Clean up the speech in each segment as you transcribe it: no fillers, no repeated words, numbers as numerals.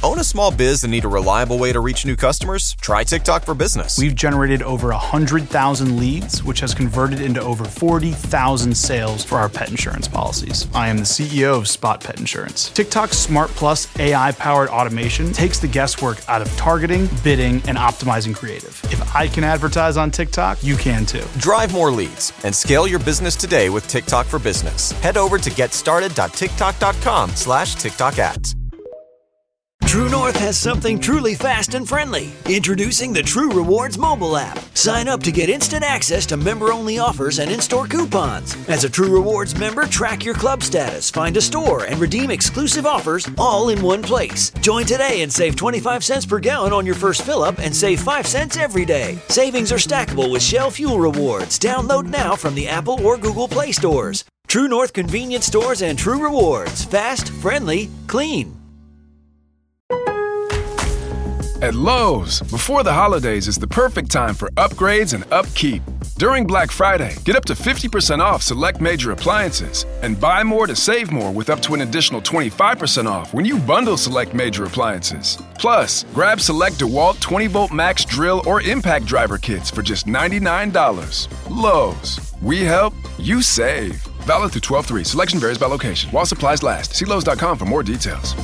Own a small biz and need a reliable way to reach new customers? Try TikTok for Business. We've generated over 100,000 leads, which has converted into over 40,000 sales for our pet insurance policies. I am the CEO of Spot Pet Insurance. TikTok's Smart Plus AI-powered automation takes the guesswork out of targeting, bidding, and optimizing creative. If I can advertise on TikTok, you can too. Drive more leads and scale your business today with TikTok for Business. Head over to getstarted.tiktok.com/TikTok ads. True North has something truly fast and friendly. Introducing the True Rewards mobile app. Sign up to get instant access to member-only offers and in-store coupons. As a True Rewards member, track your club status, find a store, and redeem exclusive offers all in one place. Join today and save 25 cents per gallon on your first fill-up and save 5 cents every day. Savings are stackable with Shell Fuel Rewards. Download now from the Apple or Google Play stores. True North Convenience Stores and True Rewards. Fast, friendly, clean. At Lowe's, before the holidays is the perfect time for upgrades and upkeep. During Black Friday, get up to 50% off select major appliances and buy more to save more with up to an additional 25% off when you bundle select major appliances. Plus, grab select DeWalt 20-volt max drill or impact driver kits for just $99. Lowe's, we help, you save. Valid through 12/3. Selection varies by location. While supplies last. See Lowe's.com for more details.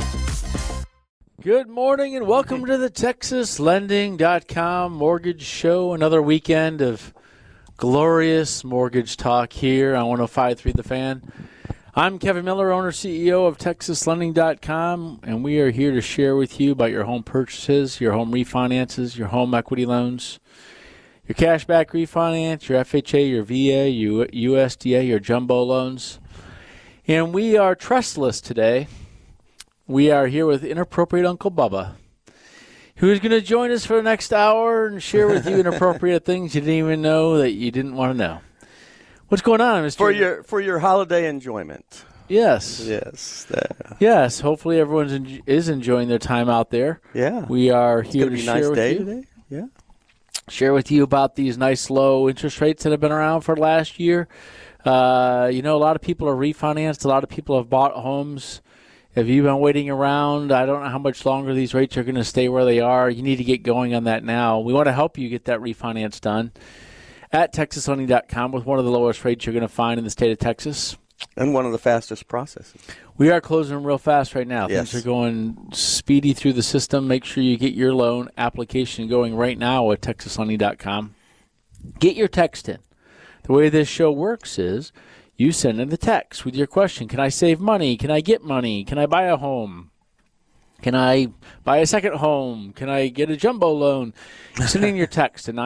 Good morning and welcome to the TexasLending.com Mortgage Show. Another weekend of glorious mortgage talk here on 105.3 The Fan. I'm Kevin Miller, owner CEO of TexasLending.com, and we are here to share with you about your home purchases, your home refinances, your home equity loans, your cashback refinance, your FHA, your VA, your USDA, your jumbo loans. And we are trustless today. We are here with Inappropriate Uncle Bubba, who's going to join us for the next hour and share with you inappropriate things you didn't even know that you didn't want to know. What's going on, Mr. For your holiday enjoyment? Yes. Yes. Yes. Hopefully everyone is enjoying their time out there. Yeah. We are here to share with you. Today. Yeah. Share with you about these nice low interest rates that have been around for last year. A lot of people are refinanced. A lot of people have bought homes. If you've been waiting around, I don't know how much longer these rates are going to stay where they are. You need to get going on that now. We want to help you get that refinance done at TexasLending.com with one of the lowest rates you're going to find in the state of Texas. And one of the fastest processes. We are closing real fast right now. Yes. Things are going speedy through the system. Make sure you get your loan application going right now at TexasLending.com. Get your text in. The way this show works is you send in the text with your question. Can I save money? Can I get money? Can I buy a home? Can I buy a second home? Can I get a jumbo loan? Send in your text to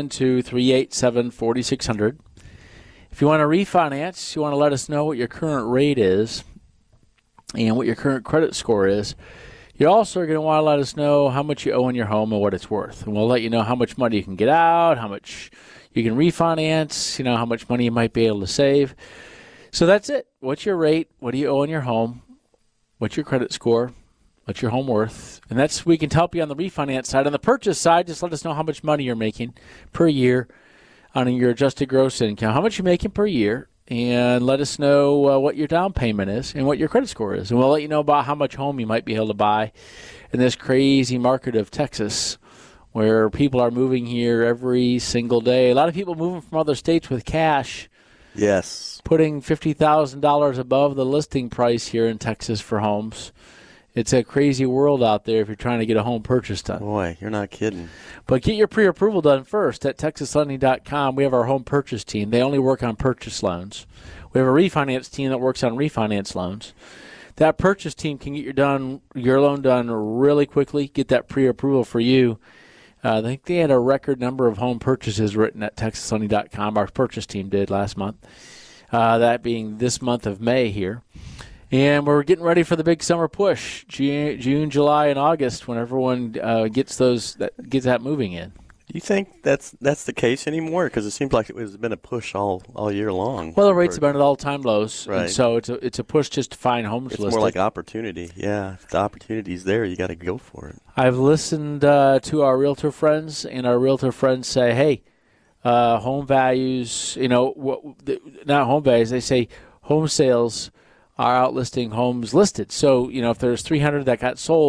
972-387-4600. If you want to refinance, you want to let us know what your current rate is and what your current credit score is. You also are going to want to let us know how much you owe on your home and what it's worth. And we'll let you know how much money you can get out, how much you can refinance, how much money you might be able to save. So that's it. What's your rate? What do you owe on your home? What's your credit score? What's your home worth? And we can help you on the refinance side. On the purchase side, just let us know how much money you're making per year on your adjusted gross income, how much you're making per year, and let us know what your down payment is and what your credit score is. And we'll let you know about how much home you might be able to buy in this crazy market of Texas where people are moving here every single day. A lot of people moving from other states with cash. Yes. Putting $50,000 above the listing price here in Texas for homes. It's a crazy world out there if you're trying to get a home purchase done. Boy, you're not kidding. But get your pre-approval done first at TexasLending.com. We have our home purchase team. They only work on purchase loans. We have a refinance team that works on refinance loans. That purchase team can get your loan done really quickly, get that pre-approval for you. I think they had a record number of home purchases written at TexasLending.com. Our purchase team did last month, that being this month of May here. And we're getting ready for the big summer push, June, July, and August, when everyone gets that moving in. Do you think that's the case anymore? Because it seems like it's been a push all year long. Well, the rates have been at all-time lows, right? And so it's a push just to find homes listed. It's more like opportunity. Yeah, if the opportunity's there, you got to go for it. I've listened to our realtor friends, and our realtor friends say, "Hey, home values, not home values. They say home sales are outlisting homes listed. So, if there's 300 that got sold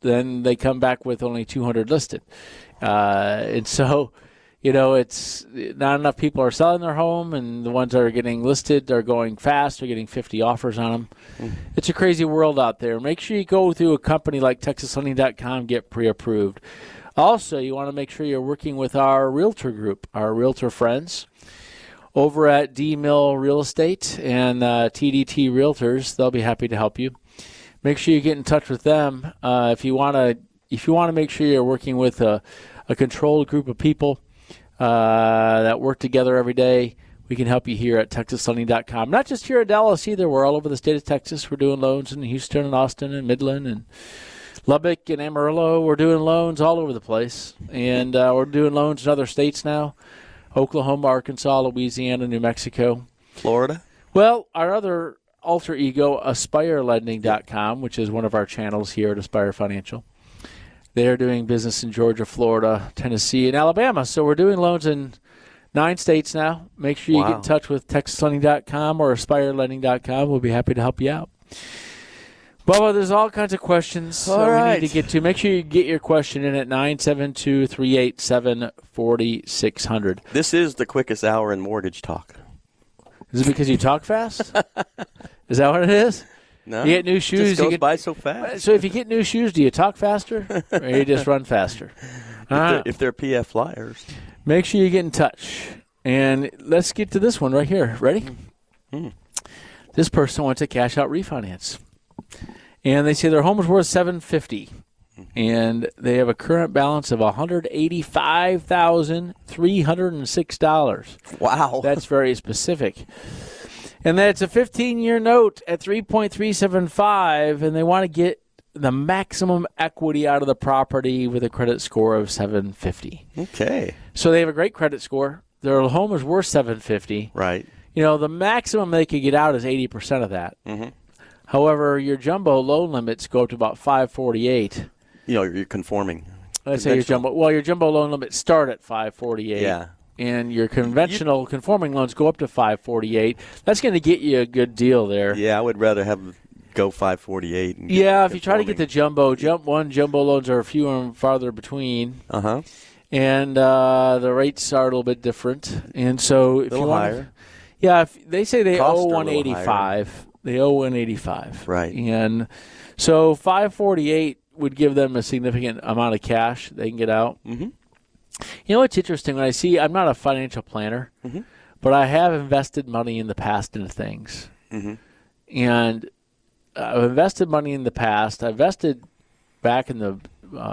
then they come back with only 200 listed. And so, it's not enough people are selling their home, and the ones that are getting listed are going fast. They're getting 50 offers on them. It's a crazy world out there. Make sure you go through a company like TexasLending.com, get pre-approved. Also, you want to make sure you're working with our realtor group, our realtor friends over at D-Mill Real Estate and TDT Realtors. They'll be happy to help you. Make sure you get in touch with them if you want to make sure you're working with a controlled group of people that work together every day. We can help you here at TexasLending.com. Not just here at Dallas either. We're all over the state of Texas. We're doing loans in Houston and Austin and Midland and Lubbock and Amarillo. We're doing loans all over the place. And we're doing loans in other states now. Oklahoma, Arkansas, Louisiana, New Mexico. Florida? Well, our other alter ego, AspireLending.com, which is one of our channels here at Aspire Financial. They're doing business in Georgia, Florida, Tennessee, and Alabama. So we're doing loans in 9 states now. Make sure you get in touch with TexasLending.com or AspireLending.com. We'll be happy to help you out. Bubba, there's all kinds of questions we need to get to. Make sure you get your question in at 972-387-4600. This is the quickest hour in mortgage talk. Is it because you talk fast? Is that what it is? No. You get new shoes. It just goes by so fast. So if you get new shoes, do you talk faster or you just run faster? If they're PF Flyers. Make sure you get in touch. And let's get to this one right here. Ready? This person wants a cash-out refinance. And they say their home is worth $750,000, and they have a current balance of $185,306. Wow. That's very specific. And that's a 15-year note at 3.375, and they want to get the maximum equity out of the property with a credit score of 750. Okay. So they have a great credit score. Their home is worth $750,000. Right. The maximum they could get out is 80% of that. Mm-hmm. However, your jumbo loan limits go up to about $548. You're conforming. Let's say your jumbo loan limits start at $548. Yeah. And your conventional conforming loans go up to $548. That's going to get you a good deal there. Yeah, I would rather go $548. If you try to get the jumbo loans are few and farther between. Uh-huh. And the rates are a little bit different. And so if you want higher. If they say they owe $185. They owe $185. Right. And so $548 would give them a significant amount of cash they can get out. Mm-hmm. What's interesting? I'm not a financial planner, but I have invested money in the past into things. Mm-hmm. And I've invested money in the past. I invested back in the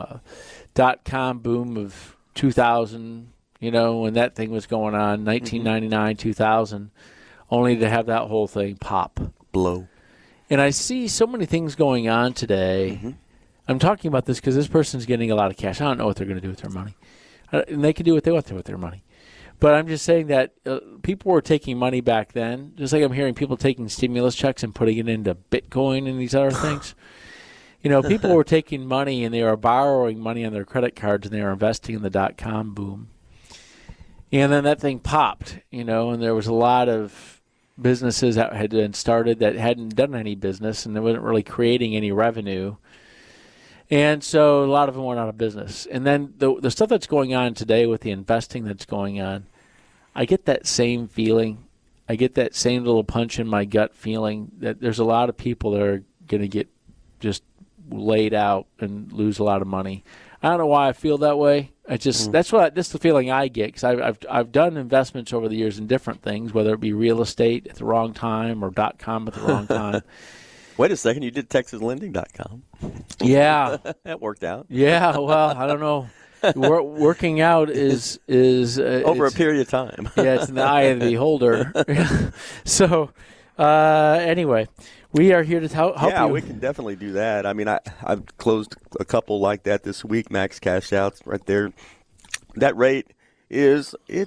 .com boom of 2000, when that thing was going on, 1999, 2000, only to have that whole thing pop. Blow. And I see so many things going on today. Mm-hmm. I'm talking about this because this person's getting a lot of cash. I don't know what they're going to do with their money. And they can do what they want to with their money. But I'm just saying that people were taking money back then, just like I'm hearing people taking stimulus checks and putting it into Bitcoin and these other things. People were taking money and they were borrowing money on their credit cards and they were investing in the .com boom. And then that thing popped, and there was a lot of businesses that had been started that hadn't done any business and they wasn't really creating any revenue. And so a lot of them went out of business. And then the stuff that's going on today with the investing that's going on, I get that same feeling. I get that same little punch in my gut feeling that there's a lot of people that are going to get just laid out and lose a lot of money. I don't know why I feel that way. That's the feeling I get because I've done investments over the years in different things, whether it be real estate at the wrong time or .com at the wrong time. Wait a second, you did TexasLending.com. Yeah. That worked out. Yeah, well, I don't know. Working out is over a period of time. Yeah, it's in the eye of the beholder. So, anyway, we are here to help you. Yeah, we can definitely do that. I mean, I've closed a couple like that this week, max cash outs right there. That rate is it's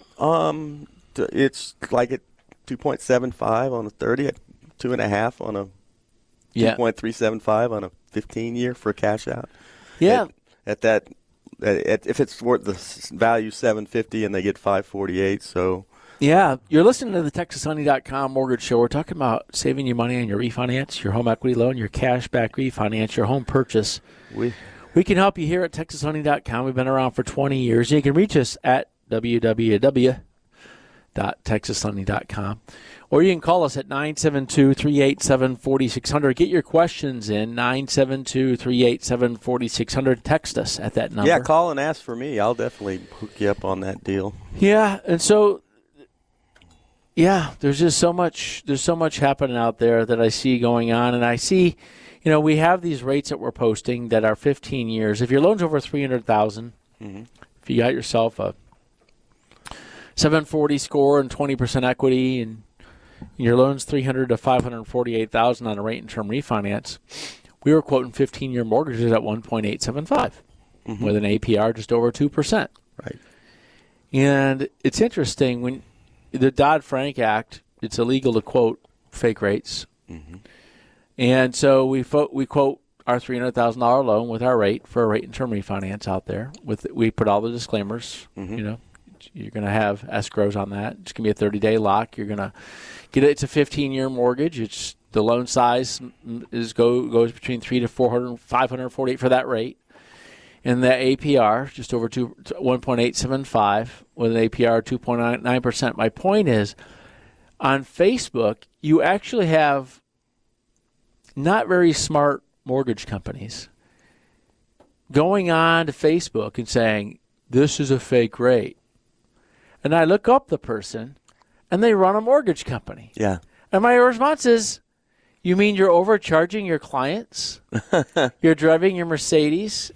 like at 2.75 on a 30, at 2.5 on a 2.375 on a 15-year for a cash out. Yeah. If it's worth the value $750 and they get $548, so. Yeah, you're listening to the TexasLending.com Mortgage Show. We're talking about saving you money on your refinance, your home equity loan, your cash back refinance, your home purchase. We We can help you here at TexasLending.com. We've been around for 20 years. You can reach us at www.texaslending.com. Or you can call us at 972-387-4600. Get your questions in, 972-387-4600. Text us at that number. Yeah, call and ask for me. I'll definitely hook you up on that deal. Yeah, and so, yeah, there's just so much happening out there that I see going on. And I see, we have these rates that we're posting that are 15 years. If your loan's over $300,000, if you got yourself a 740 score and 20% equity, and your loan's $300,000 to $548,000 on a rate and term refinance, we were quoting 15-year mortgages at 1.875 with an APR just over 2%. Right. And it's interesting, when the Dodd-Frank Act, it's illegal to quote fake rates. And so we quote our $300,000 loan with our rate for a rate and term refinance out there. We put all the disclaimers, You're going to have escrows on that. It's going to be a 30-day lock. You're going to get it. It's a 15-year mortgage. It's the loan size goes between $300 to $400, $548 for that rate, and the APR just over 1.875 with an APR 2.99%. My point is, on Facebook, you actually have not very smart mortgage companies going on to Facebook and saying, "This is a fake rate." And I look up the person, and they run a mortgage company. Yeah. And my response is, you mean you're overcharging your clients? You're driving your Mercedes,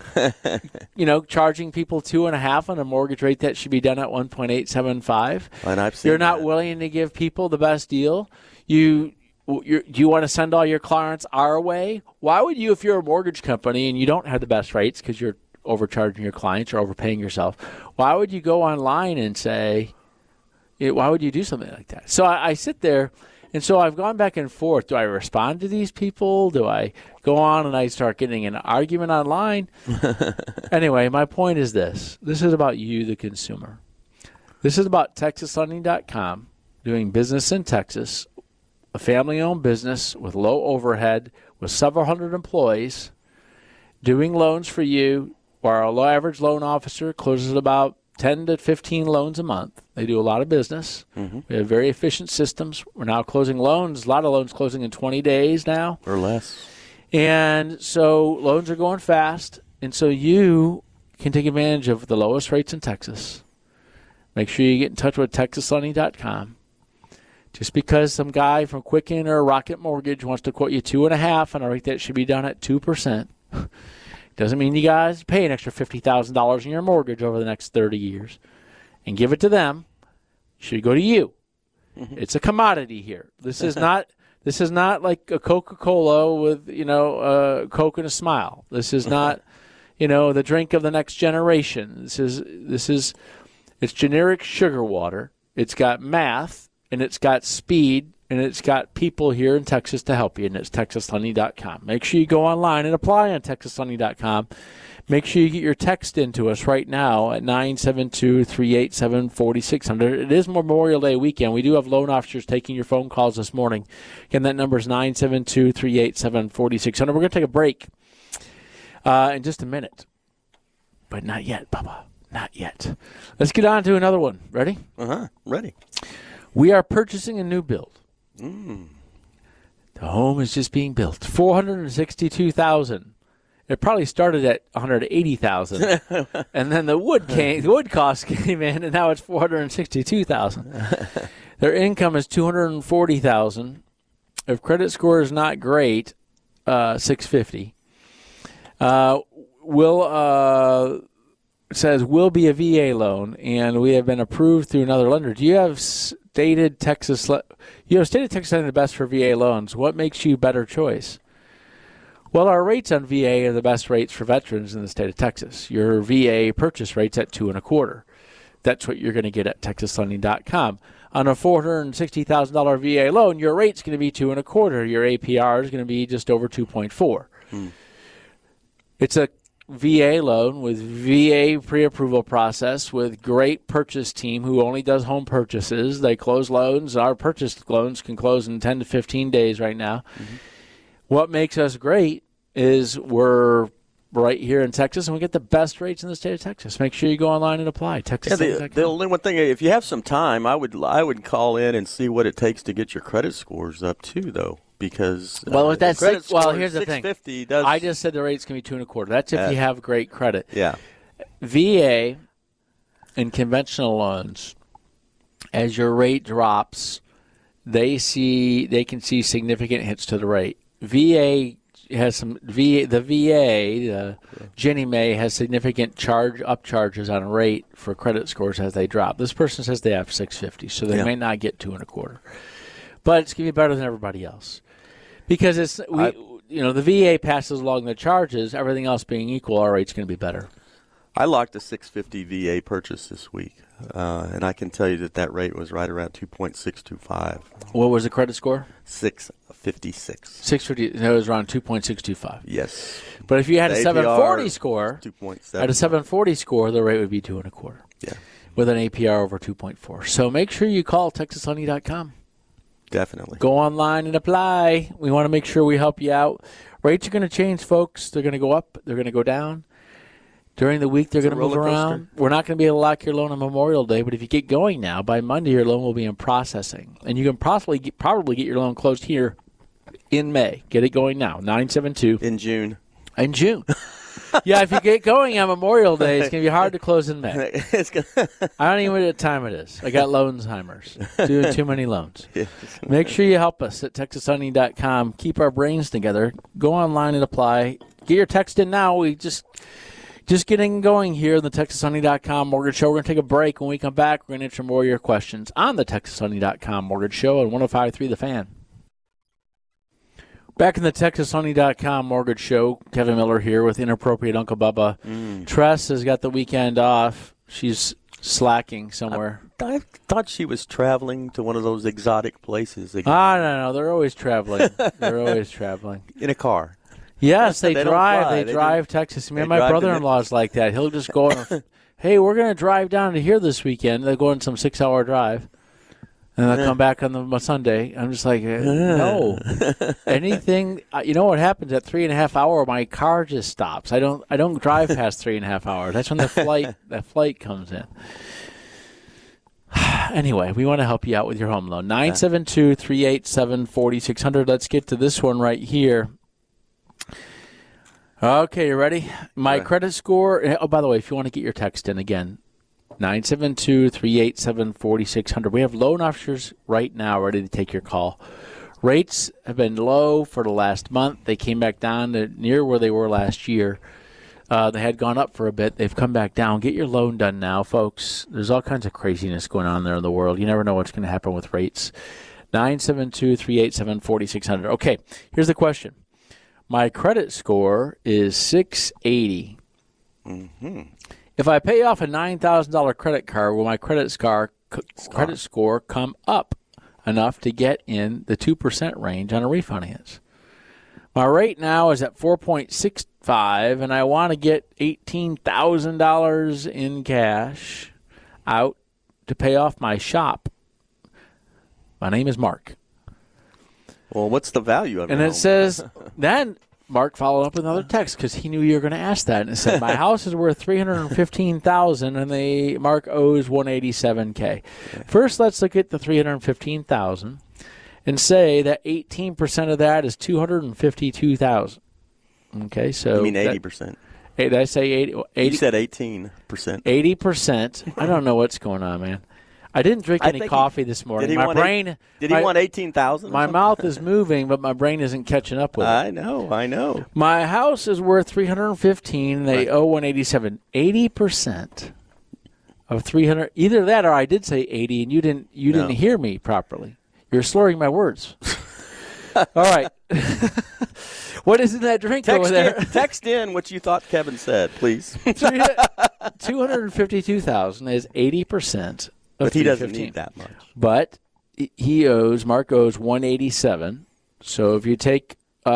charging people 2.5 on a mortgage rate that should be done at 1.875. And I've seen You're not willing to give people the best deal. Do you want to send all your clients our way? Why would you, if you're a mortgage company and you don't have the best rates because you're overcharging your clients or overpaying yourself, why would you go online and say, why would you do something like that? So I sit there, and so I've gone back and forth. Do I respond to these people? Do I go on and I start getting an argument online? Anyway, my point is this. This is about you, the consumer. This is about TexasLending.com, doing business in Texas, a family-owned business with low overhead, with several hundred employees, doing loans for you. Our average loan officer closes about 10 to 15 loans a month. They do a lot of business. We have very efficient systems. We're now closing loans, a lot of loans closing in 20 days now. Or less. And so loans are going fast. And so you can take advantage of the lowest rates in Texas. Make sure you get in touch with TexasLending.com. Just because some guy from Quicken or Rocket Mortgage wants to quote you 2.5 on a rate that should be done at 2%, doesn't mean you guys pay an extra $50,000 in your mortgage over the next 30 years and give it to them. It should go to you. It's a commodity here. This is not like a Coca-Cola with, Coke and a smile. This is not, the drink of the next generation. It's generic sugar water. It's got math, and it's got speed, and it's got people here in Texas to help you, and it's TexasLending.com. Make sure you go online and apply on TexasLending.com. Make sure you get your text into us right now at 972-387-4600. It is Memorial Day weekend. We do have loan officers taking your phone calls this morning. Again, that number is 972-387-4600. We're going to take a break in just a minute. But not yet, Bubba. Not yet. Let's get on to another one. Ready? Ready. We are purchasing a new build. The home is just being built. $462,000. It probably started at $180,000, and then the wood cost came in, and now it's $462,000. Their income is $240,000. If credit score is not great, 650. Says will be a VA loan, and we have been approved through another lender. Do you have stated Texas? You have stated Texas Lending the best for VA loans. What makes you better choice? Well, our rates on VA are the best rates for veterans in the state of Texas. Your VA purchase rate's at 2.25%. That's what you're going to get at TexasLending.com. On a $460,000 VA loan, your rate's going to be 2.25%. Your APR is going to be just over 2.4%. It's a VA loan with VA pre-approval process with great purchase team who only does home purchases. They close loans. Our purchase loans can close in 10 to 15 days right now. What makes us great is we're right here in Texas, and we get the best rates in the state of Texas. Make sure you go online and apply. The only one thing, if you have some time, I would call in and see what it takes to get your credit scores up too, though, because with that here's the thing. I just said the rate's going to be 2.25. That's if you have great credit. Yeah. VA and conventional loans, as your rate drops, they can see significant hits to the rate. VA has Ginnie Mae has significant upcharges on rate for credit scores as they drop. This person says they have 650, so they may not get 2.25, but it's going to be better than everybody else because the VA passes along the charges. Everything else being equal, our rate's going to be better. I locked a 650 VA purchase this week, and I can tell you that rate was right around 2.625. What was the credit score? 656. 650. That was around 2.625. Yes. But if you had a 740 score, 2.7. at a 740 score, the rate would be 2.25. Yeah. With an APR over 2.4. So make sure you call TexasHoney.com. Definitely. Go online and apply. We want to make sure we help you out. Rates are going to change, folks. They're going to go up. They're going to go down. During the week, they're going to move around. We're not going to be able to lock your loan on Memorial Day, but if you get going now, by Monday, your loan will be in processing. And you can probably get your loan closed here in May. Get it going now, 972. In June. Yeah, if you get going on Memorial Day, it's going to be hard to close in May. I don't even know what time it is. I got Loansheimer's. Doing too many loans. Make sure you help us at TexasHoney.com. Keep our brains together. Go online and apply. Get your text in now. We just getting going here in the TexasHoney.com Mortgage Show. We're going to take a break. When we come back, we're going to answer more of your questions on the TexasHoney.com Mortgage Show on 105.3 The Fan. Back in the TexasHoney.com Mortgage Show, Kevin Miller here with Inappropriate Uncle Bubba. Tress has got the weekend off. She's slacking somewhere. I thought she was traveling to one of those exotic places. No. They're always traveling. In a car. Yes, they drive. They drive Texas. My brother-in-law's like that. He'll just go and, hey, we're going to drive down to here this weekend. They'll go on some 6-hour drive, and they'll come back on the Sunday. I'm just like, no. Anything, you know what happens at 3.5 hours? My car just stops. I don't drive past 3.5 hours. That's when that flight comes in. Anyway, we want to help you out with your home loan. 972-387-4600. Let's get to this one right here. Okay, you ready? My credit score. Oh, by the way, if you want to get your text in again, 972-387-4600. We have loan officers right now ready to take your call. Rates have been low for the last month. They came back down to near where they were last year. They had gone up for a bit. They've come back down. Get your loan done now, folks. There's all kinds of craziness going on there in the world. You never know what's going to happen with rates. 972-387-4600. Okay, here's the question. My credit score is 680. Mm-hmm. If I pay off a $9,000 credit card, will my credit score come up enough to get in the 2% range on a refinance? My rate now is at 4.65, and I want to get $18,000 in cash out to pay off my shop. My name is Mark. Well, what's the value of it? And it says, then Mark followed up with another text because he knew you were going to ask that. And it said, my house is worth $315,000 and Mark owes $187K. First, let's look at the $315,000 and say that 18% of that is $252,000. Okay, so you mean 80%? Did I say 80? You said 18%. 80%. I don't know what's going on, man. I didn't drink any coffee this morning. Did he want 18,000? My mouth is moving, but my brain isn't catching up with it. I know. My house is worth $315,000, and they owe $187,000. 80% of $300,000. Either that, or I did say 80, and you didn't hear me properly. You're slurring my words. All right. What is in that drink over there? Text in what you thought Kevin said, please. $252,000 is 80%. But he doesn't need that much. But Mark owes $187,000. So if you take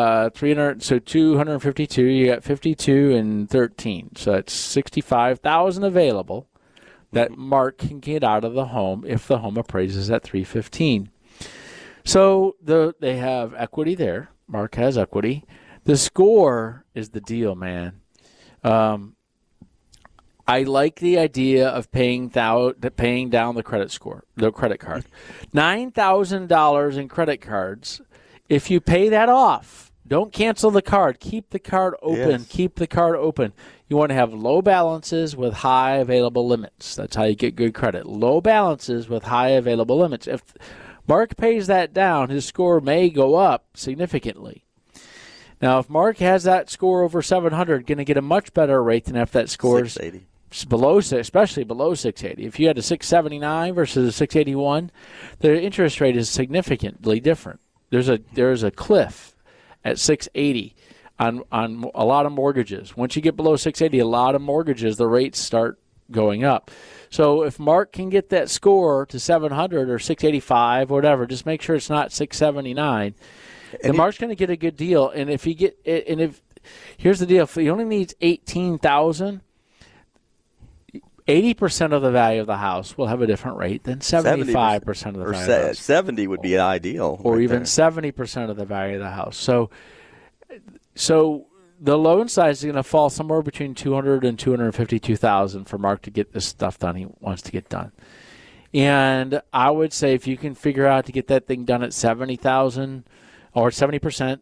252, you got 52 and 13. So that's $65,000 available that Mark can get out of the home if the home appraises at $315,000. So they have equity there. Mark has equity. The score is the deal, man. I like the idea of paying down the credit card. $9,000 in credit cards. If you pay that off, don't cancel the card. Keep the card open. Yes. Keep the card open. You want to have low balances with high available limits. That's how you get good credit. Low balances with high available limits. If Mark pays that down, his score may go up significantly. Now, if Mark has that score over 700, going to get a much better rate than if that score is 680. below, especially below 680. If you had a 679 versus a 681, the interest rate is significantly different. There's a cliff at 680 on a lot of mortgages. Once you get below 680, a lot of mortgages, the rates start going up. So if Mark can get that score to 700 or 685, whatever, just make sure it's not 679. And Mark's going to get a good deal. And if here's the deal, if he only needs $18,000, 80% of the value of the house will have a different rate than 75% of the value of the house. 70 would be ideal. Or right even there. 70% of the value of the house. So the loan size is going to fall somewhere between $200,000 and $252,000 for Mark to get this stuff done he wants to get done. And I would say if you can figure out to get that thing done at $70,000 or 70%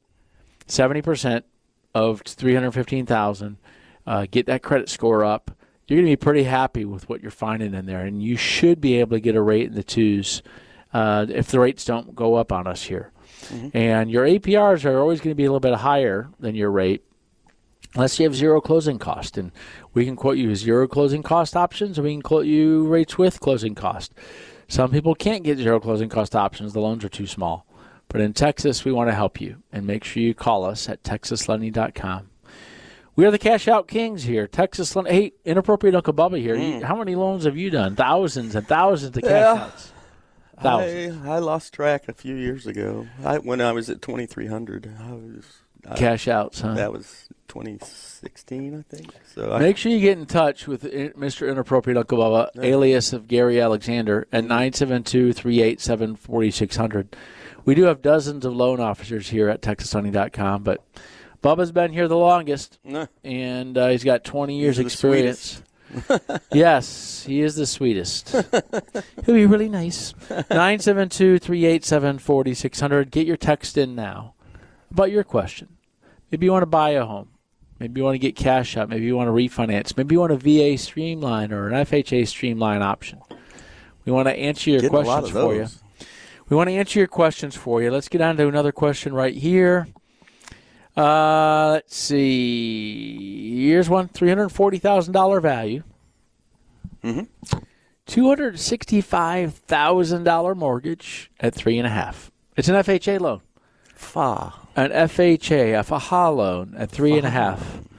of $315,000, get that credit score up. You're going to be pretty happy with what you're finding in there, and you should be able to get a rate in the twos if the rates don't go up on us here. Mm-hmm. And your APRs are always going to be a little bit higher than your rate unless you have zero closing cost. And we can quote you zero closing cost options, or we can quote you rates with closing cost. Some people can't get zero closing cost options. The loans are too small. But in Texas, we want to help you, and make sure you call us at texaslending.com. We are the cash out kings here. Texas Lending. Hey, Inappropriate Uncle Bubba here. How many loans have you done? Thousands and thousands of cash outs. Thousands. I lost track a few years ago. When I was at 2,300, cash outs, huh? That was 2016, I think. So make sure you get in touch with Mr. Inappropriate Uncle Bubba, alias of Gary Alexander, at 972-387-4600. We do have dozens of loan officers here at TexasLending.com, but Bubba's been here the longest, and he's got 20 years experience. Yes, he is the sweetest. He'll be really nice. 972-387-4600. Get your text in now about your question. Maybe you want to buy a home. Maybe you want to get cash out. Maybe you want to refinance. Maybe you want a VA streamline or an FHA streamline option. We want to answer your questions for you. We want to answer your questions for you. Let's get on to another question right here. Let's see. Here's one. $340,000 value. Mm-hmm. $265,000 mortgage at 3.5. It's an FHA loan. An FHA, a FHA loan at 3.5.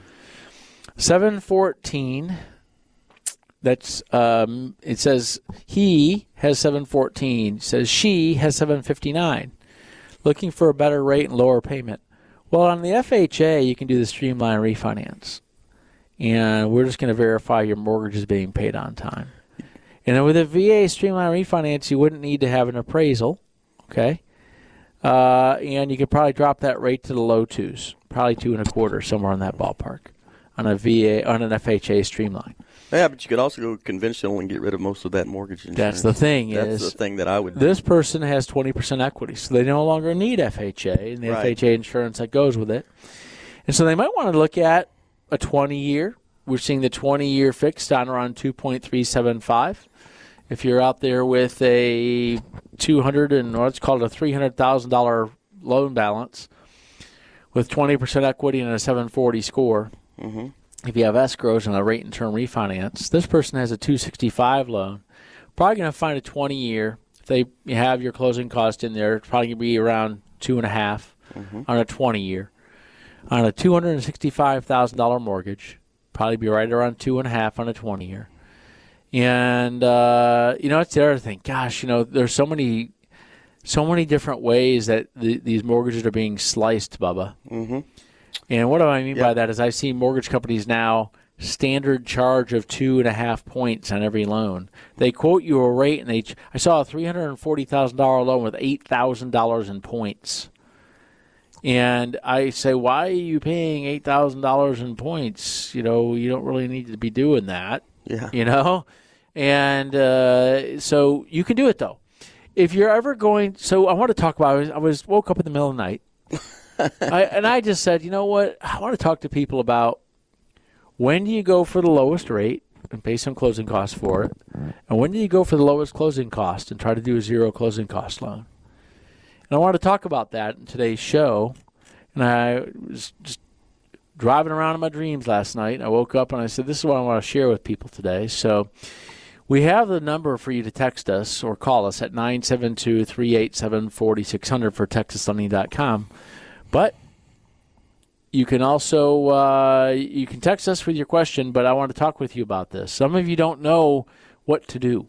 714. That's it says he has 714. It says she has 759. Looking for a better rate and lower payment. Well, on the FHA, you can do the streamline refinance, and we're just going to verify your mortgage is being paid on time. And then with a VA streamline refinance, you wouldn't need to have an appraisal, okay? And you could probably drop that rate to the low twos, probably 2.25, somewhere in that ballpark, on an FHA streamline. Yeah, but you could also go conventional and get rid of most of that mortgage insurance. That's the thing. That's the thing that I would do. This person has 20% equity, so they no longer need FHA and the FHA insurance that goes with it. And so they might want to look at a 20-year. We're seeing the 20-year fixed on around 2.375. If you're out there with a $300,000 loan balance with 20% equity and a 740 score, mm-hmm. If you have escrows and a rate and term refinance, this person has a 265 loan. Probably going to find a 20-year. If they have your closing cost in there, it's probably going to be around 2.5 on a 20-year. On a $265,000 mortgage, probably be right around 2.5 on a 20-year. And it's the other thing. Gosh, there's so many different ways that these mortgages are being sliced, Bubba. Mm-hmm. And what do I mean by that is I see mortgage companies now standard charge of 2.5 points on every loan. They quote you a rate, and I saw a $340,000 loan with $8,000 in points. And I say, why are you paying $8,000 in points? You don't really need to be doing that. Yeah. And so you can do it, though. If you're ever going – so I want to talk about – I woke up in the middle of the night, and I just said, you know what? I want to talk to people about when do you go for the lowest rate and pay some closing costs for it, and when do you go for the lowest closing cost and try to do a zero closing cost loan? And I want to talk about that in today's show. And I was just driving around in my dreams last night. I woke up and I said, this is what I want to share with people today. So we have the number for you to text us or call us at 972-387-4600 for TexasLending.com. But you can also you can text us with your question, but I want to talk with you about this. Some of you don't know what to do.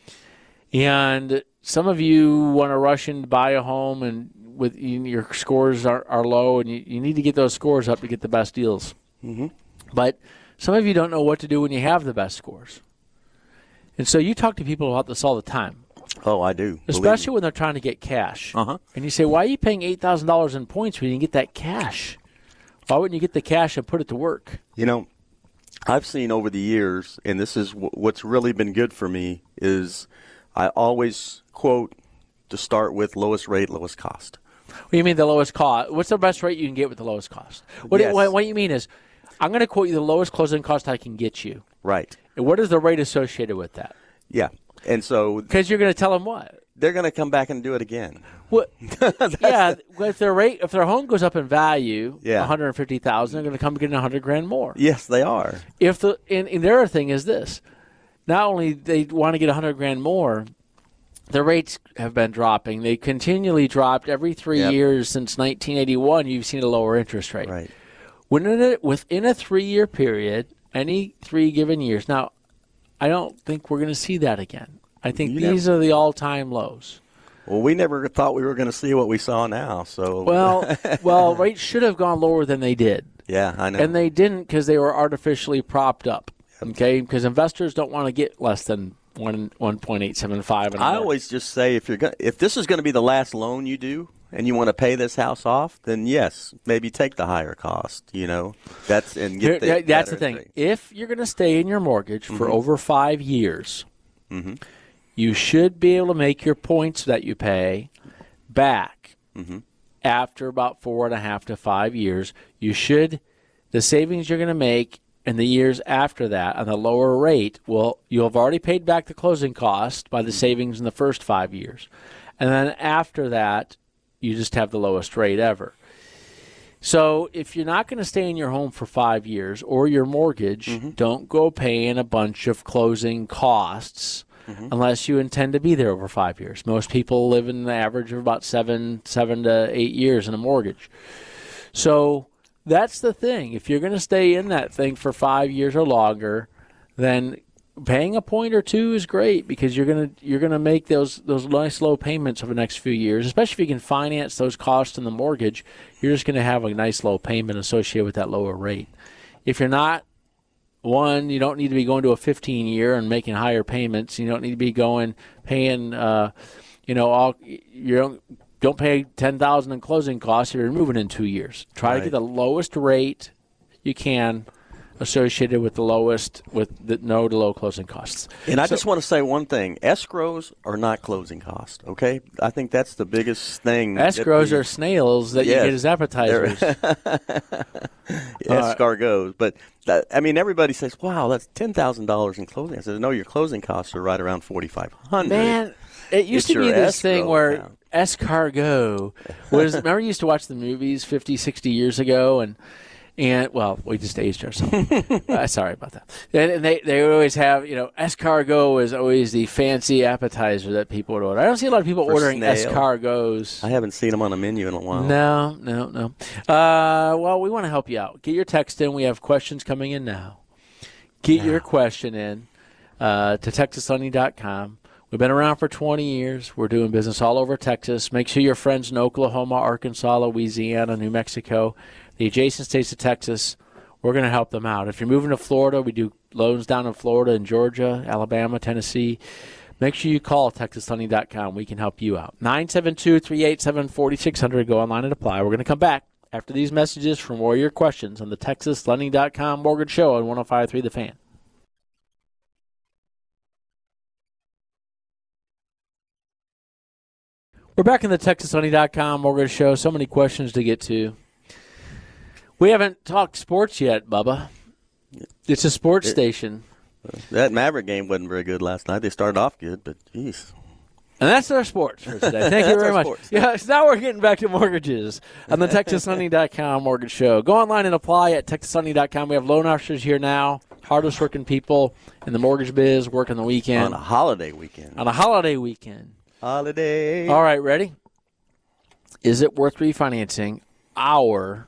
And some of you want to rush in to buy a home, and your scores are low, and you need to get those scores up to get the best deals. Mm-hmm. But some of you don't know what to do when you have the best scores. And so you talk to people about this all the time. Oh, I do. Especially when they're trying to get cash. Uh-huh. And you say, why are you paying $8,000 in points when you can get that cash? Why wouldn't you get the cash and put it to work? I've seen over the years, and this is what's really been good for me, is I always quote to start with lowest rate, lowest cost. What do you mean the lowest cost? What's the best rate you can get with the lowest cost? What you mean is, I'm going to quote you the lowest closing cost I can get you. Right. And what is the rate associated with that? Yeah. And so... Because you're going to tell them what? They're going to come back and do it again. What? If their home goes up in value, $150,000, they're going to come get $100,000 more. Yes, they are. And the other thing is this: not only they want to get $100,000 more, the rates have been dropping. They continually dropped every 3 years since 1981. You've seen a lower interest rate. Right. Within a 3-year period, any 3 given years. Now, I don't think we're going to see that again. I think these are the all-time lows. Well, we never thought we were going to see what we saw now. So well, rates should have gone lower than they did. Yeah, I know. And they didn't because they were artificially propped up. Okay, because investors don't want to get less than 1.875. I always just say if this is going to be the last loan you do and you want to pay this house off, then yes, maybe take the higher cost. That's the thing. Rate. If you're going to stay in your mortgage for over 5 years. Mm-hmm. You should be able to make your points that you pay back after about 4.5 to 5 years. The savings you're going to make in the years after that on the lower rate, you'll have already paid back the closing cost by the savings in the first 5 years. And then after that, you just have the lowest rate ever. So if you're not going to stay in your home for 5 years or your mortgage, don't go paying a bunch of closing costs unless you intend to be there over 5 years. Most people live in the average of about 7 to 8 years in a mortgage. So that's the thing. If you're going to stay in that thing for 5 years or longer, then paying a point or two is great because you're gonna make those nice low payments over the next few years. Especially if you can finance those costs in the mortgage, you're just going to have a nice low payment associated with that lower rate. If you're not, you don't need to be going to a 15-year and making higher payments. You don't need to be paying, don't pay $10,000 in closing costs. You're moving in 2 years. Try to get the lowest rate you can associated with with no to low closing costs. And I just want to say one thing. Escrows are not closing costs, okay? I think that's the biggest thing. Escrows are snails that you get as appetizers. Escargots. But, everybody says, wow, that's $10,000 in closing. I said, no, your closing costs are right around $4,500. Man, it used to be this thing where escargot was – remember you used to watch the movies 50, 60 years ago and we just aged ourselves. Sorry about that. And they always have, escargot is always the fancy appetizer that people would order. I don't see a lot of people ordering escargots. I haven't seen them on the menu in a while. No. Well, we want to help you out. Get your text in. We have questions coming in now. Get your question in to TexasLending.com. We've been around for 20 years. We're doing business all over Texas. Make sure your friends in Oklahoma, Arkansas, Louisiana, New Mexico, the adjacent states of Texas, we're going to help them out. If you're moving to Florida, we do loans down in Florida and Georgia, Alabama, Tennessee. make sure you call TexasLending.com. We can help you out. 972-387-4600. Go online and apply. We're going to come back after these messages from more of your questions on the TexasLending.com Mortgage Show on 105.3 The Fan. We're back in the TexasLending.com Mortgage Show. So many questions to get to. We haven't talked sports yet, Bubba. It's a sports station. That Maverick game wasn't very good last night. They started off good, but geez. And that's our sports for today. Thank you very much. Sports. Yeah, so now we're getting back to mortgages on the TexasLending.com Mortgage Show. Go online and apply at TexasLending.com. We have loan officers here now, hardest working people in the mortgage biz, working the weekend. On a holiday weekend. Holiday. All right, ready? Is it worth refinancing our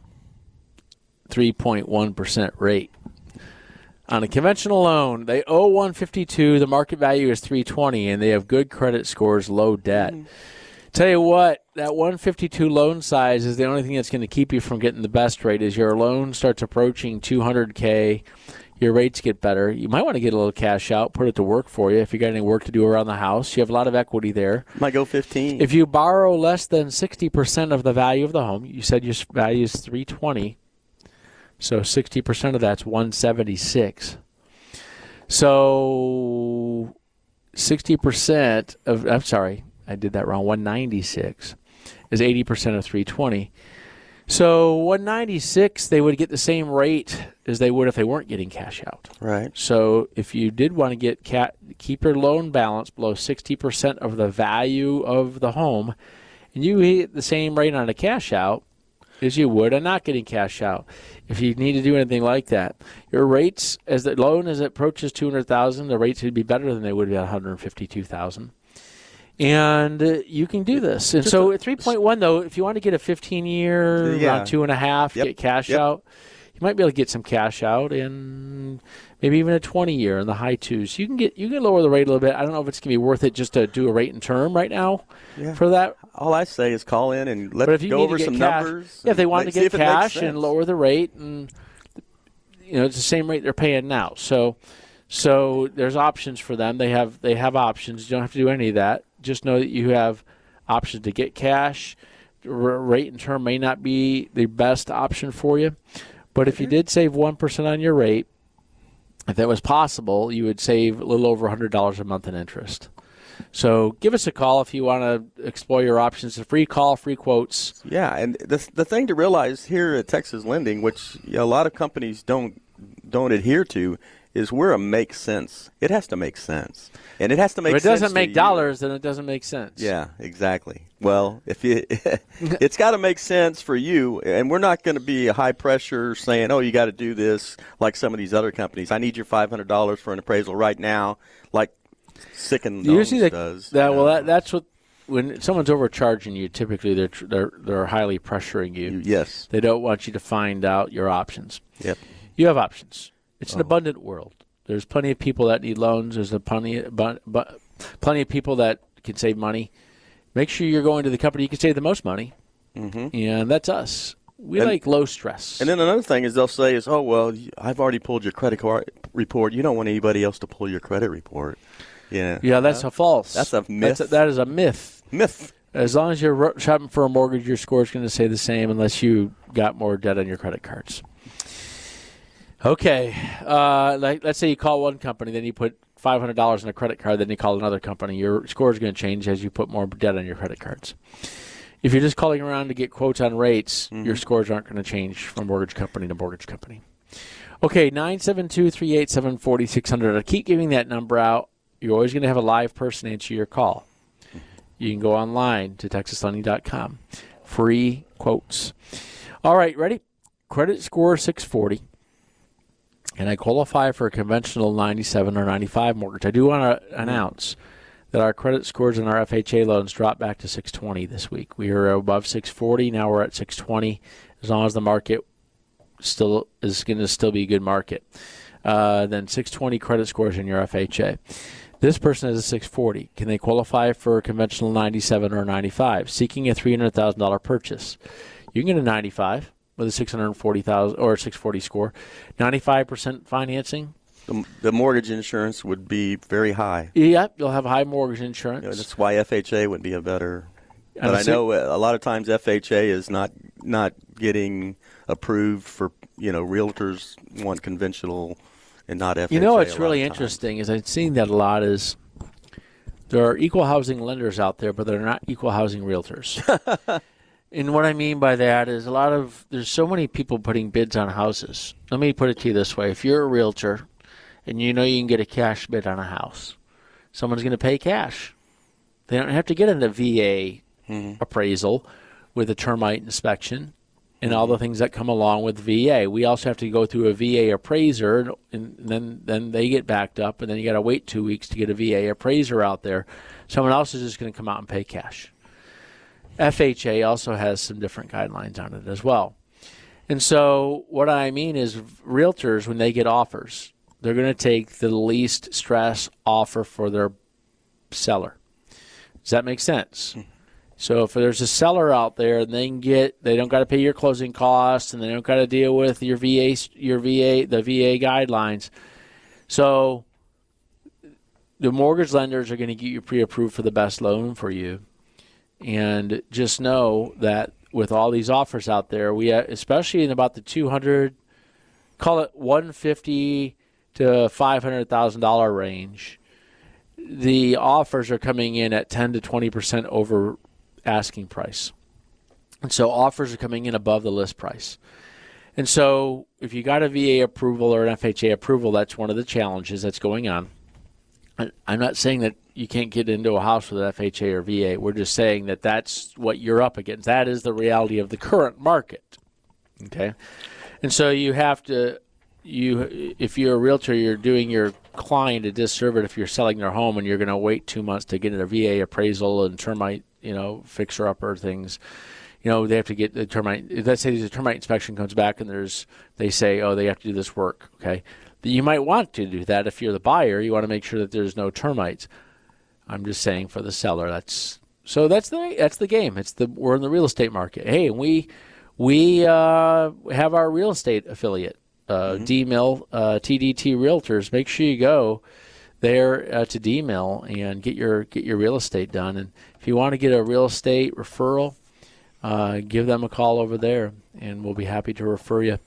3.1% rate? On a conventional loan, they owe $152, the market value is $320, and they have good credit scores, low debt. Tell you what, that $152 loan size is the only thing that's going to keep you from getting the best rate. As your loan starts approaching $200K, your rates get better. You might want to get a little cash out, put it to work for you. If you got any work to do around the house, you have a lot of equity there. Might go 15. If you borrow less than 60% of the value of the home, you said your value is $320. So 60% of that's $176. So 60% of, I'm sorry, I did that wrong. $196 is 80% of $320. So $196, they would get the same rate as they would if they weren't getting cash out. Right. So if you did want to get keep your loan balance below 60% of the value of the home, and you get the same rate on a cash out as you would on not getting cash out. If you need to do anything like that, your rates as the loan as it approaches $200,000, the rates would be better than they would be at $152,000. And you can do this. And so at 3.1, though, if you want to get a 15-year, around 2.5, get cash out, you might be able to get some cash out, and maybe even a 20-year in the high twos. You can lower the rate a little bit. I don't know if it's going to be worth it just to do a rate and term right now for that. All I say is call in and let's go over some numbers. Yeah, if they want to get cash and lower the rate, and it's the same rate they're paying now. So there's options for them. They have options. You don't have to do any of that. Just know that you have options to get cash. Rate and term may not be the best option for you, but if you did save 1% on your rate, if that was possible, you would save a little over $100 a month in interest. So give us a call if you want to explore your options. A free call, free quotes. Yeah, and the thing to realize here at Texas Lending, which a lot of companies don't adhere to, is we're a make sense. It has to make sense. And it has to make sense. If it doesn't make dollars, then it doesn't make sense. Yeah, exactly. Well, it's got to make sense for you, and we're not going to be high pressure saying, "Oh, you got to do this," like some of these other companies. I need your $500 for an appraisal right now, like Sicken does. That's what when someone's overcharging you. Typically, they're highly pressuring you. Yes, they don't want you to find out your options. Yep, you have options. It's an abundant world. There's plenty of people that need loans. There's plenty of people that can save money. Make sure you're going to the company you can save the most money, and that's us. We like low stress. And then another thing is they'll say is, "Oh, well, I've already pulled your credit card report. You don't want anybody else to pull your credit report." Yeah, that's a false. That's a myth. That is a myth. Myth. As long as you're shopping for a mortgage, your score is going to stay the same unless you got more debt on your credit cards. Okay, let's say you call one company, then you put $500 on a credit card, then you call another company. Your score is going to change as you put more debt on your credit cards. If you're just calling around to get quotes on rates, your scores aren't going to change from mortgage company to mortgage company. Okay, 972-387-4600. I keep giving that number out. You're always going to have a live person answer your call. You can go online to TexasLending.com. Free quotes. All right, ready? Credit score 640. And I qualify for a conventional 97 or 95 mortgage. I do want to announce that our credit scores in our FHA loans dropped back to 620 this week. We were above 640. Now we're at 620. As long as the market still is going to still be a good market. Then 620 credit scores in your FHA. This person has a 640. Can they qualify for a conventional 97 or 95? Seeking a $300,000 purchase. You can get a 95. With a $640,000 or 640 score, 95% financing, The mortgage insurance would be very high. Yeah, you'll have high mortgage insurance. That's why FHA would be a better. But I know a lot of times FHA is not getting approved for, realtors want conventional and not FHA. What's really interesting is I've seen that a lot is there are equal housing lenders out there, but they're not equal housing realtors. And what I mean by that is there's so many people putting bids on houses. Let me put it to you this way. If you're a realtor and you can get a cash bid on a house, someone's going to pay cash. They don't have to get into VA appraisal with a termite inspection and all the things that come along with VA. We also have to go through a VA appraiser, and then they get backed up, and then you got to wait 2 weeks to get a VA appraiser out there. Someone else is just going to come out and pay cash. FHA also has some different guidelines on it as well. And so what I mean is realtors, when they get offers, they're going to take the least stress offer for their seller. Does that make sense? So if there's a seller out there and they don't got to pay your closing costs and they don't got to deal with the VA guidelines. So the mortgage lenders are going to get you pre-approved for the best loan for you. And just know that with all these offers out there, especially in about the $200, call it $150,000 to $500,000 range, the offers are coming in at 10 to 20% over asking price. And so offers are coming in above the list price. And so if you got a VA approval or an FHA approval, that's one of the challenges that's going on. I'm not saying that you can't get into a house with an FHA or VA. We're just saying that that's what you're up against. That is the reality of the current market. Okay? And so you have to, if you're a realtor, you're doing your client a disservice if you're selling their home and you're going to wait 2 months to get a VA appraisal and termite, fixer-upper things. They have to get the termite. Let's say the termite inspection comes back and they say, they have to do this work. Okay? You might want to do that if you're the buyer. You want to make sure that there's no termites. I'm just saying for the seller. That's the game. We're in the real estate market. Hey, we have our real estate affiliate, D-Mill, TDT Realtors. Make sure you go there to D-Mill and get your real estate done. And if you want to get a real estate referral, give them a call over there, and we'll be happy to refer you.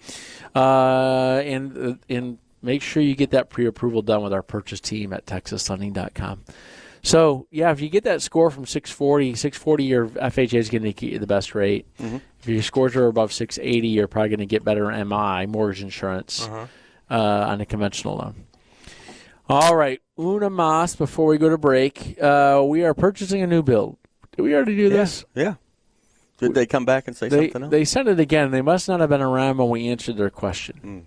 And make sure you get that pre-approval done with our purchase team at TexasLending.com. So, if you get that score from 640, your FHA is going to get you the best rate. If your scores are above 680, you're probably going to get better MI, mortgage insurance, on a conventional loan. All right, Una Mas, before we go to break, we are purchasing a new build. Did we already do this? Yeah. Did they come back and say something else? They sent it again. They must not have been around when we answered their question.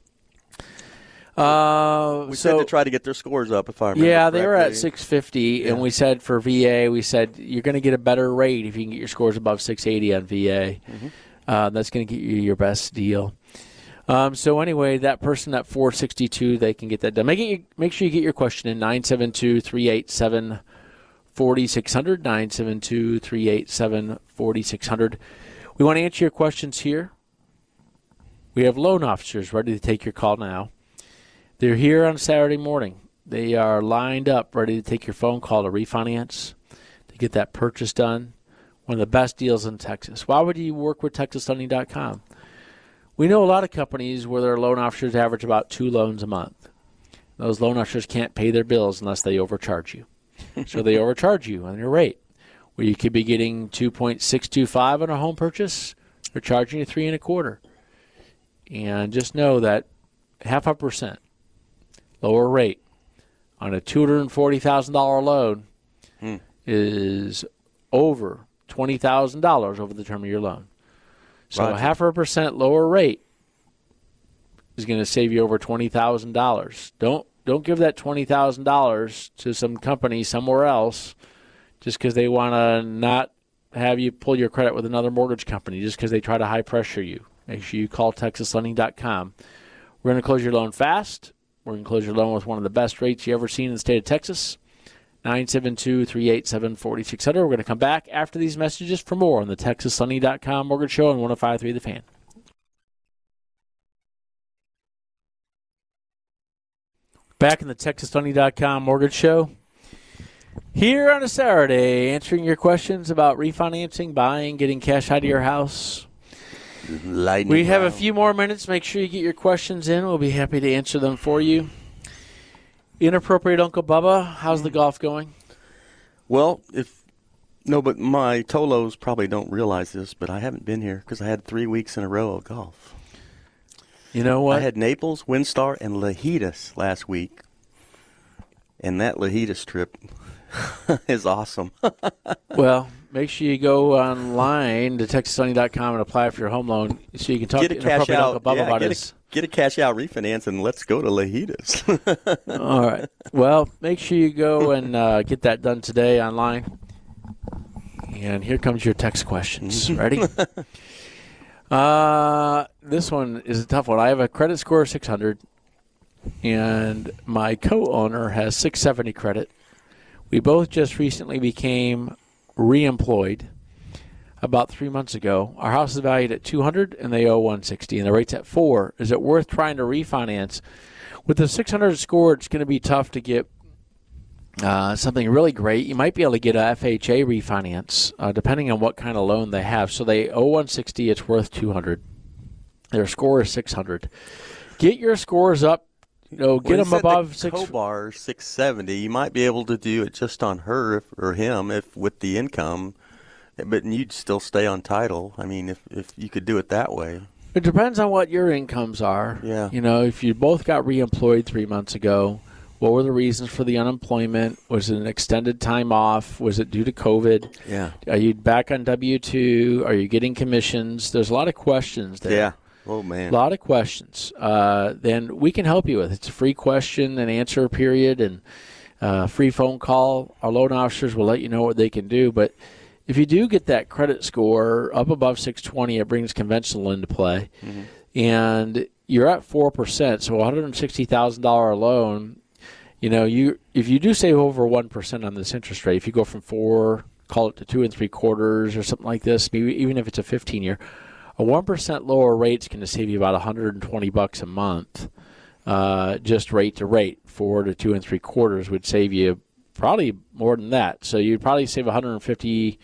We said to try to get their scores up, if I remember correctly. They were at 650, and we said for VA, you're going to get a better rate if you can get your scores above 680 on VA. That's going to get you your best deal. So anyway, that person at 462, they can get that done. Make sure you get your question in 972-387-4600, 972-387-4600. We want to answer your questions here. We have loan officers ready to take your call now. They're here on Saturday morning. They are lined up, ready to take your phone call to refinance, to get that purchase done. One of the best deals in Texas. Why would you work with TexasLending.com? We know a lot of companies where their loan officers average about 2 loans a month. Those loan officers can't pay their bills unless they overcharge you. So they overcharge you on your rate. Where you could be getting 2.625 on a home purchase, they're charging you 3.25. And just know that 0.5% lower rate on a $240,000 loan is over $20,000 over the term of your loan. So 0.5% lower rate is going to save you over $20,000. Don't give that $20,000 to some company somewhere else just because they want to not have you pull your credit with another mortgage company, just because they try to high pressure you. Make sure you call TexasLending.com. We're going to close your loan fast. We're going to close your loan with one of the best rates you ever seen in the state of Texas. 972-387-4600. We're going to come back after these messages for more on the TexasLending.com Mortgage Show on 105.3 The Fan. Back in the TexasLending.com Mortgage Show. Here on a Saturday, answering your questions about refinancing, buying, getting cash out of your house. We have a few more minutes. Make sure you get your questions in. We'll be happy to answer them for you. Inappropriate Uncle Bubba, how's the golf going? Well, but my Tolos probably don't realize this, but I haven't been here because I had 3 weeks in a row of golf. You know what? I had Naples, WinStar, and Lajitas last week, and that Lajitas trip is awesome. Well, make sure you go online to TexasLending.com and apply for your home loan so you can talk to Inappropriate Uncle Bubba about this. Get a cash out refinance and let's go to Lajitas. All right. Well, make sure you go and get that done today online. And here comes your text questions. Ready? This one is a tough one. I have a credit score of 600, and my co-owner has 670 credit. We both just recently became reemployed about 3 months ago. Our house is valued at $200, and they owe $160, and the rate's at 4. Is it worth trying to refinance? With the 600 score, it's going to be tough to get something really great. You might be able to get a FHA refinance, depending on what kind of loan they have. So they owe $160, it's worth $200. Their score is 600. Get your scores up. Get them above 6. Cobar 670. You might be able to do it just on her or him if with the income, but you'd still stay on title. I mean, if you could do it that way. It depends on what your incomes are. Yeah. If you both got reemployed 3 months ago, what were the reasons for the unemployment? Was it an extended time off? Was it due to COVID? Yeah. Are you back on W-2? Are you getting commissions? There's a lot of questions there. Yeah. Oh, man. A lot of questions. Then we can help you with it. It's a free question and answer period and free phone call. Our loan officers will let you know what they can do. But if you do get that credit score up above 620, it brings conventional into play. Mm-hmm. And you're at 4%, so a $160,000 loan, if you do save over 1% on this interest rate, if you go from 4, call it to 2 3/4 or something like this, maybe even if it's a 15-year, a 1% lower rate is going to save you about $120 a month, just rate to rate. 4 to 2 3/4 would save you probably more than that. So you'd probably save $150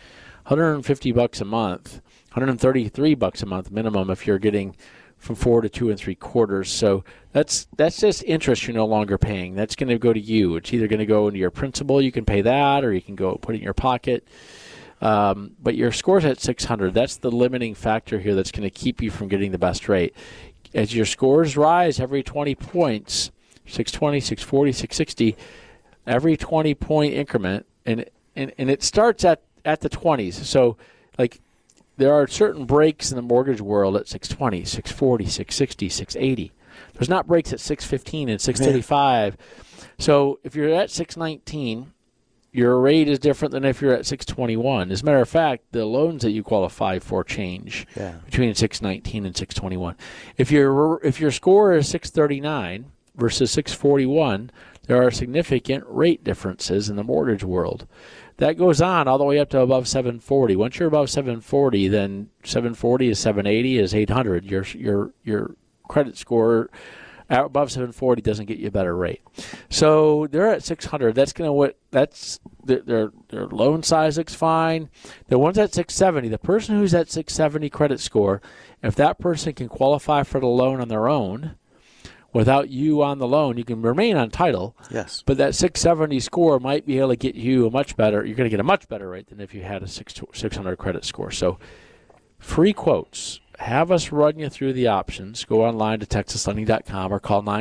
a month, $133 a month minimum if you're getting from 4 to 2 3/4. So that's just interest you're no longer paying. That's going to go to you. It's either going to go into your principal, you can pay that, or you can go put it in your pocket. But your score's at 600. That's the limiting factor here that's going to keep you from getting the best rate. As your scores rise every 20 points, 620, 640, 660, every 20-point increment, and it starts at the 20s. So, there are certain breaks in the mortgage world at 620, 640, 660, 680. There's not breaks at 615 and 635. So if you're at 619, your rate is different than if you're at 621. As a matter of fact, the loans that you qualify for change between 619 and 621. If your score is 639 versus 641, there are significant rate differences in the mortgage world. That goes on all the way up to above 740. Once you're above 740, then 740 is 780 is 800. Your credit score above 740 doesn't get you a better rate. So they're at 600. That's their loan size looks fine. The ones at 670, the person who's at 670 credit score, if that person can qualify for the loan on their own, without you on the loan, you can remain on title. Yes. But that 670 score might be able to get you you're going to get a much better rate than if you had a 600 credit score. So free quotes. Have us run you through the options. Go online to TexasLending.com or call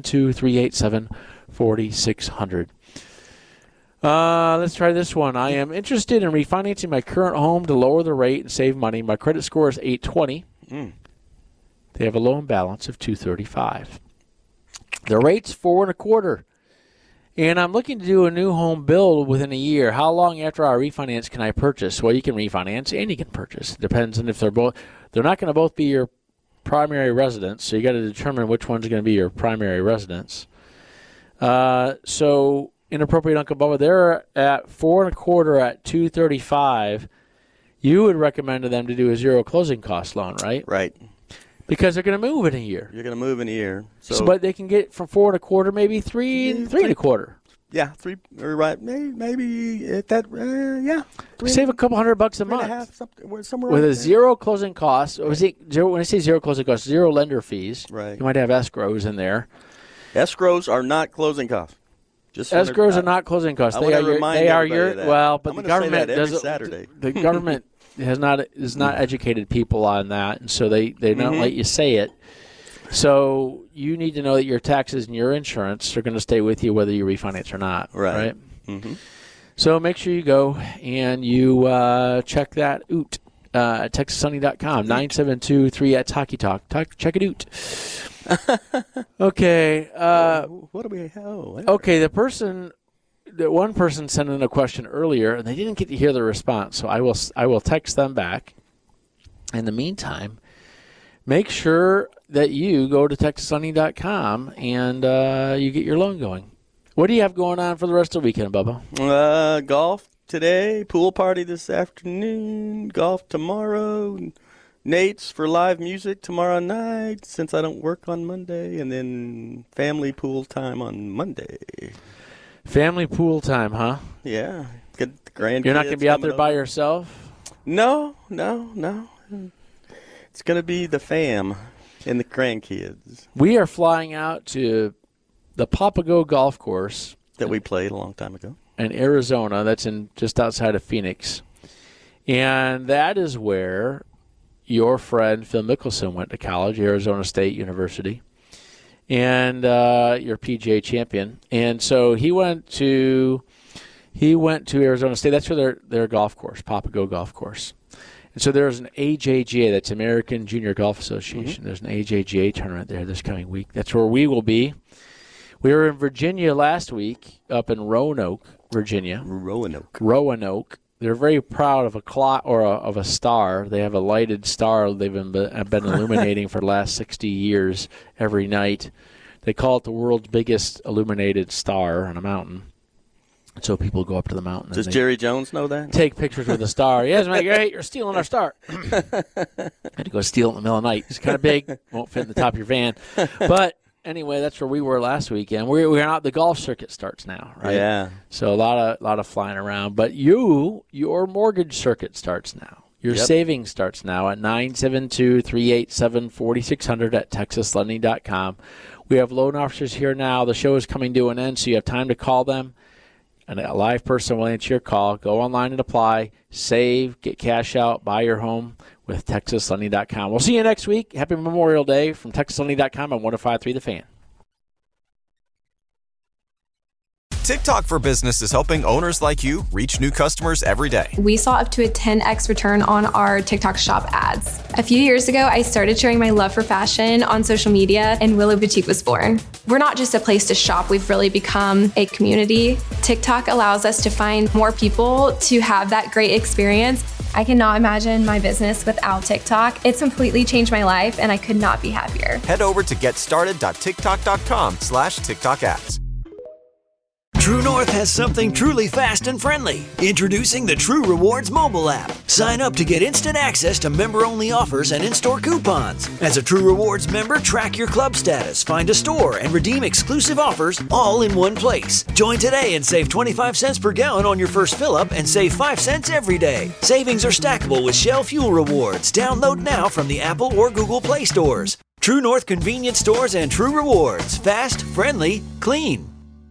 972-387-4600. Let's try this one. I am interested in refinancing my current home to lower the rate and save money. My credit score is 820. They have a loan balance of 235. The rate's 4 1/4, and I'm looking to do a new home build within a year. How long after I refinance can I purchase? Well, you can refinance and you can purchase. It depends on if they're not going to both be your primary residence, so you got to determine which one's going to be your primary residence. So Inappropriate Uncle Bubba, they're at 4 1/4 at 235. You would recommend to them to do a zero closing cost loan, right? Right. Because they're going to move in a year. You're going to move in a year. So, but they can get from 4 1/4, maybe 3 1/4. Yeah, 3, right? Maybe at that. Yeah, save a couple $100 a month. Somewhere with right a zero closing costs. Or when I say zero closing costs, zero lender fees. Right. You might have escrows in there. Escrows are not closing costs. Escrows are not closing costs. They are your. Well, but the government doesn't. Saturday. The government has not educated people on that, and so they don't let you say it. So you need to know that your taxes and your insurance are going to stay with you whether you refinance or not. Right. Mm-hmm. So make sure you go and you check that out at TexasSunny.com. 972-3 at Hockey Talk. Check it out. Okay. What do we have? Okay, one person sent in a question earlier, and they didn't get to hear the response, so I will text them back. In the meantime, make sure that you go to TexasSunny.com and you get your loan going. What do you have going on for the rest of the weekend, Bubba? Golf today, pool party this afternoon, golf tomorrow, Nate's for live music tomorrow night since I don't work on Monday, and then family pool time on Monday. Family pool time, huh? Yeah. Get the grandkids. You're not going to be out there by yourself? No. It's going to be the fam and the grandkids. We are flying out to the Papago Golf Course. That we played a long time ago. In Arizona. That's just outside of Phoenix. And that is where your friend Phil Mickelson went to college, Arizona State University. And your PGA champion. And so he went to Arizona State. That's where their golf course, Papago Golf Course. And so there's an AJGA, that's American Junior Golf Association. There's an AJGA tournament there this coming week. That's where we will be. We were in Virginia last week, up in Roanoke, Virginia. Roanoke. They're very proud of a clock or of a star. They have a lighted star they've been illuminating for the last 60 years every night. They call it the world's biggest illuminated star on a mountain. So people go up to the mountain. Does Jerry Jones know that? Take pictures with the star. Yes, man, hey, you're stealing our star. Had to go steal it in the middle of the night. It's kind of big. Won't fit in the top of your van. But anyway, that's where we were last weekend. We're out. The golf circuit starts now, right? Yeah. So a lot of flying around. But your mortgage circuit starts now. Your savings starts now at 972-387-4600 at TexasLending.com. We have loan officers here now. The show is coming to an end, so you have time to call them. And a live person will answer your call. Go online and apply. Save, get cash out, buy your home with TexasLending.com. We'll see you next week. Happy Memorial Day from TexasLending.com on 105.3 The Fan. TikTok for Business is helping owners like you reach new customers every day. We saw up to a 10x return on our TikTok shop ads. A few years ago, I started sharing my love for fashion on social media, and Willow Boutique was born. We're not just a place to shop, we've really become a community. TikTok allows us to find more people to have that great experience. I cannot imagine my business without TikTok. It's completely changed my life, and I could not be happier. Head over to getstarted.tiktok.com/TikTok ads. True North has something truly fast and friendly. Introducing the True Rewards mobile app. Sign up to get instant access to member-only offers and in-store coupons. As a True Rewards member, track your club status, find a store, and redeem exclusive offers all in one place. Join today and save 25 cents per gallon on your first fill-up and save 5 cents every day. Savings are stackable with Shell Fuel Rewards. Download now from the Apple or Google Play stores. True North convenience stores and True Rewards. Fast, friendly, clean.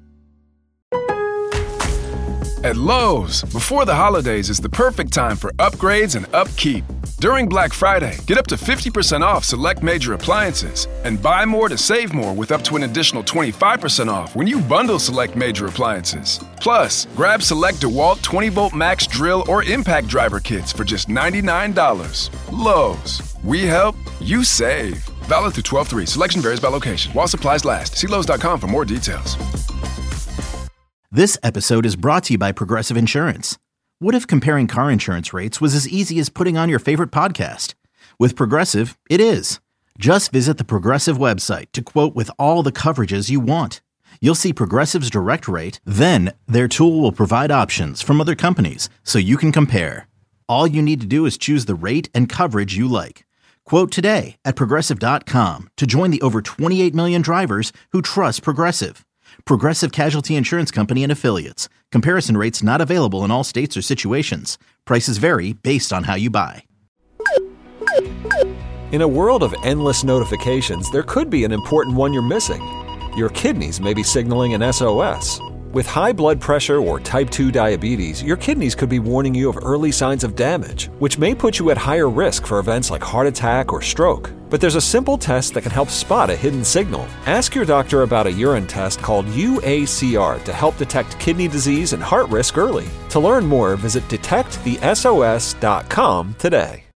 At Lowe's, before the holidays is the perfect time for upgrades and upkeep. During Black Friday, get up to 50% off select major appliances and buy more to save more with up to an additional 25% off when you bundle select major appliances. Plus, grab select DeWalt 20-volt max drill or impact driver kits for just $99. Lowe's, we help, you save. Valid through 12/3. Selection varies by location. While supplies last. See Lowe's.com for more details. This episode is brought to you by Progressive Insurance. What if comparing car insurance rates was as easy as putting on your favorite podcast? With Progressive, it is. Just visit the Progressive website to quote with all the coverages you want. You'll see Progressive's direct rate, then their tool will provide options from other companies so you can compare. All you need to do is choose the rate and coverage you like. Quote today at Progressive.com to join the over 28 million drivers who trust Progressive. Progressive Casualty Insurance Company and Affiliates. Comparison rates not available in all states or situations. Prices vary based on how you buy. In a world of endless notifications, there could be an important one you're missing. Your kidneys may be signaling an SOS. With high blood pressure or type 2 diabetes, your kidneys could be warning you of early signs of damage, which may put you at higher risk for events like heart attack or stroke. But there's a simple test that can help spot a hidden signal. Ask your doctor about a urine test called UACR to help detect kidney disease and heart risk early. To learn more, visit detectthesos.com today.